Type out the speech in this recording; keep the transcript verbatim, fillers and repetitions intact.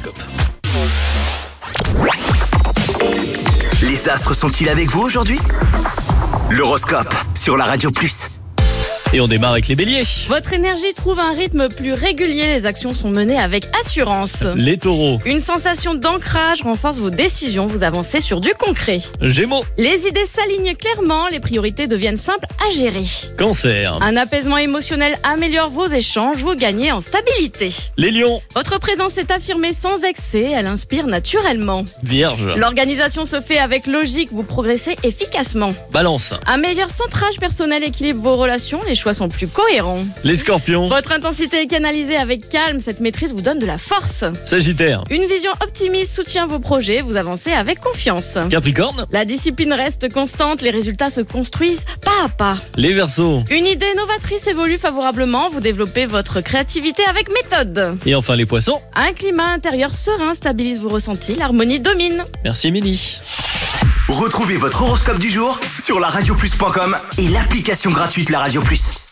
l'horoscope. Les astres sont-ils avec vous aujourd'hui ? L'horoscope sur la Radio Plus. Et on démarre avec les béliers. Votre énergie trouve un rythme plus régulier, les actions sont menées avec assurance. Les taureaux. Une sensation d'ancrage renforce vos décisions, vous avancez sur du concret. Gémeaux. Les idées s'alignent clairement, les priorités deviennent simples à gérer. Cancer. Un apaisement émotionnel améliore vos échanges, vous gagnez en stabilité. Les lions. Votre présence est affirmée sans excès, elle inspire naturellement. Vierge. L'organisation se fait avec logique, vous progressez efficacement. Balance. Un meilleur centrage personnel équilibre vos relations, les choix sont plus cohérents. Les scorpions. Votre intensité est canalisée avec calme, cette maîtrise vous donne de la force. Sagittaire. Une vision optimiste soutient vos projets, vous avancez avec confiance. Capricorne. La discipline reste constante, les résultats se construisent pas à pas. Les verseaux. Une idée novatrice évolue favorablement, vous développez votre créativité avec méthode. Et enfin les poissons. Un climat intérieur serein stabilise vos ressentis, l'harmonie domine. Merci Émilie. Retrouvez votre horoscope du jour sur la radio plus point com et l'application gratuite La Radio Plus.